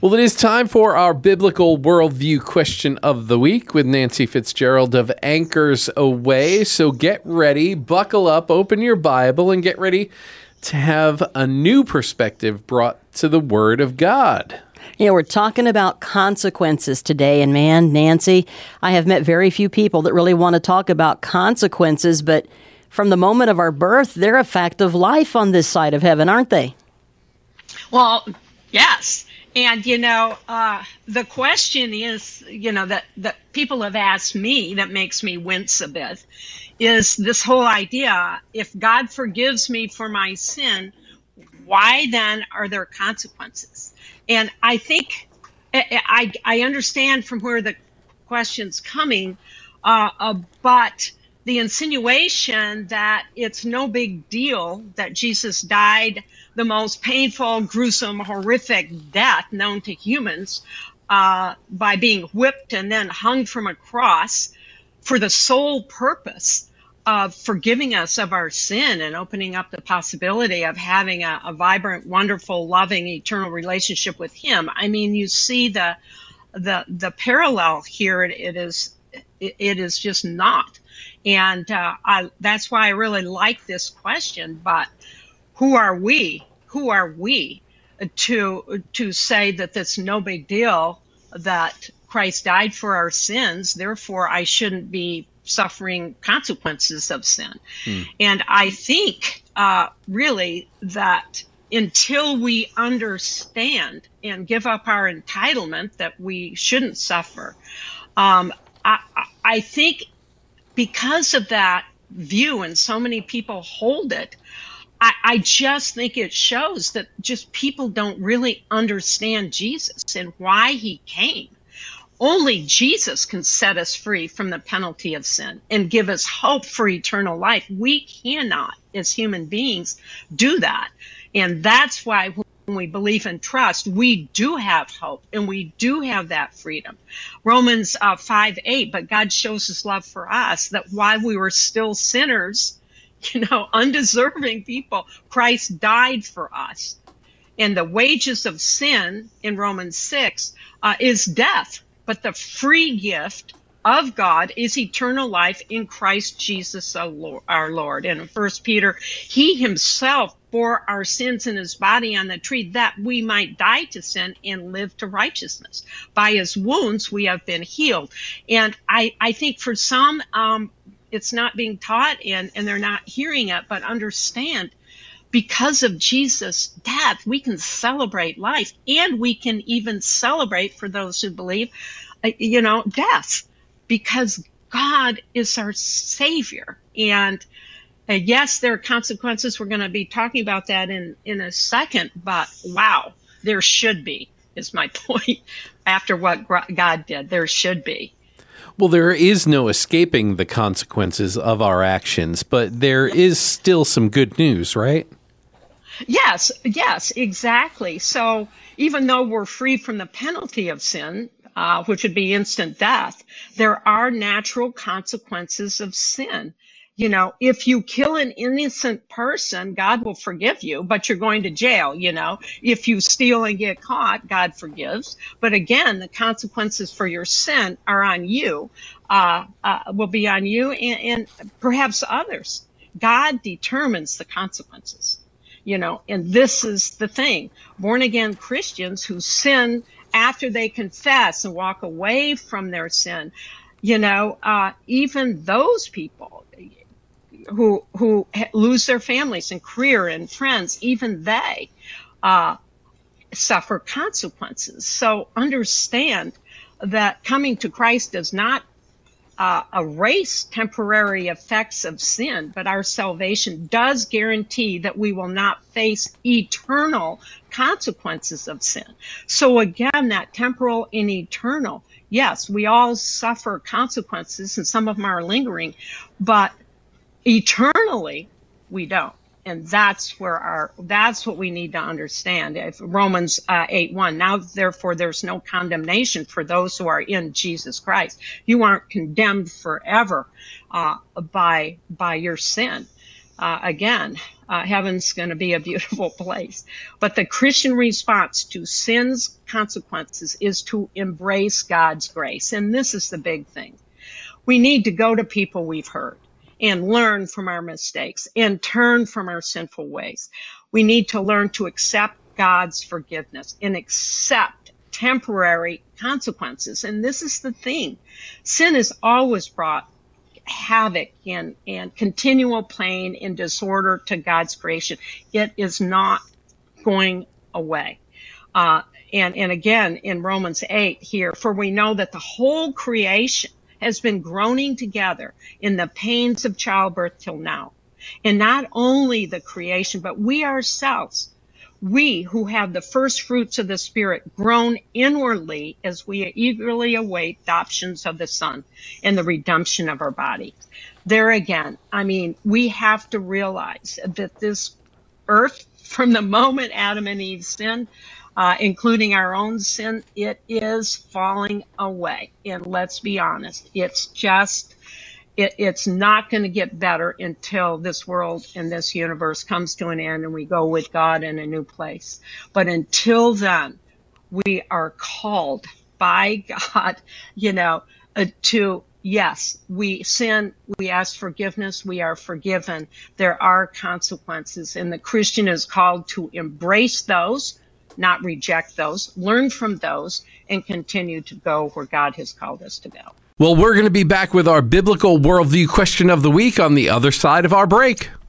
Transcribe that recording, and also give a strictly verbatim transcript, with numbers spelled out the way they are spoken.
Well, it is time for our biblical worldview question of the week with Nancy Fitzgerald of Anchors Away. So get ready, buckle up, open your Bible, and get ready to have a new perspective brought to the Word of God. Yeah, we're talking about consequences today, and man, Nancy, I have met very few people that really want to talk about consequences, but from the moment of our birth, they're a fact of life on this side of heaven, aren't they? Well, yes. And, you know, uh, the question is, you know, that, that people have asked me that makes me wince a bit is this whole idea, if God forgives me for my sin, why then are there consequences? And I think I, I understand from where the question's coming, uh, uh, but the insinuation that it's no big deal that Jesus died the most painful, gruesome, horrific death known to humans uh, by being whipped and then hung from a cross for the sole purpose of forgiving us of our sin and opening up the possibility of having a, a vibrant, wonderful, loving, eternal relationship with Him. I mean, you see the the the parallel here. It, it is it, it is just not, and uh, I, that's why I really like this question. But who are we? Who are we to to say that that's no big deal, that Christ died for our sins, therefore I shouldn't be suffering consequences of sin? Hmm. And I think uh, really that until we understand and give up our entitlement that we shouldn't suffer, um, I, I think because of that view, and so many people hold it, I, I just think it shows that just people don't really understand Jesus and why He came. Only Jesus can set us free from the penalty of sin and give us hope for eternal life. We cannot, as human beings, do that. And that's why when we believe and trust, we do have hope and we do have that freedom. Romans uh, five eight, but God shows His love for us, that while we were still sinners, you know, undeserving people, Christ died for us. And the wages of sin in Romans six uh, is death. But the free gift of God is eternal life in Christ Jesus our Lord. And in First Peter, He Himself bore our sins in His body on the tree, that we might die to sin and live to righteousness. By His wounds we have been healed. And I, I think for some, um, it's not being taught and, and they're not hearing it, but understand, because of Jesus' death, we can celebrate life, and we can even celebrate, for those who believe, uh, you know, death, because God is our Savior. And uh, yes, there are consequences. We're going to be talking about that in, in a second, but wow, there should be, is my point. After what God did, there should be. Well, there is no escaping the consequences of our actions, but there is still some good news, right? Yes, yes, exactly. So even though we're free from the penalty of sin, uh, which would be instant death, there are natural consequences of sin. You know, if you kill an innocent person, God will forgive you, but you're going to jail. You know, if you steal and get caught, God forgives. But again, the consequences for your sin are on you, uh, uh, will be on you and, and perhaps others. God determines the consequences, you know, and this is the thing. Born again Christians who sin after they confess and walk away from their sin, you know, uh, even those people who who lose their families and career and friends, even they uh, suffer consequences. So understand that coming to Christ does not uh, erase temporary effects of sin, but our salvation does guarantee that we will not face eternal consequences of sin. So again, that temporal and eternal, yes, we all suffer consequences, and some of them are lingering, but eternally, we don't. And that's where our, that's what we need to understand. If Romans uh, eight one, now therefore there's no condemnation for those who are in Jesus Christ. You aren't condemned forever uh, by by your sin. uh, again, uh, heaven's going to be a beautiful place. But the Christian response to sin's consequences is to embrace God's grace. And this is the big thing. We need to go to people we've hurt and learn from our mistakes and turn from our sinful ways. We need to learn to accept God's forgiveness and accept temporary consequences. And this is the thing. Sin has always brought havoc and, and continual pain and disorder to God's creation. It is not going away. Uh, and, and again, in Romans eight here, for we know that the whole creation has been groaning together in the pains of childbirth till now. And not only the creation, but we ourselves, we who have the first fruits of the Spirit, groan inwardly as we eagerly await the adoptions of the Son and the redemption of our body. There again, I mean, we have to realize that this earth, from the moment Adam and Eve sinned, Uh, including our own sin, it is falling away. And let's be honest, it's just, it, it's not going to get better until this world and this universe comes to an end and we go with God in a new place. But until then, we are called by God, you know, uh, to, yes, we sin, we ask forgiveness, we are forgiven. There are consequences, and the Christian is called to embrace those, not reject those, learn from those, and continue to go where God has called us to go. Well, we're going to be back with our biblical worldview question of the week on the other side of our break.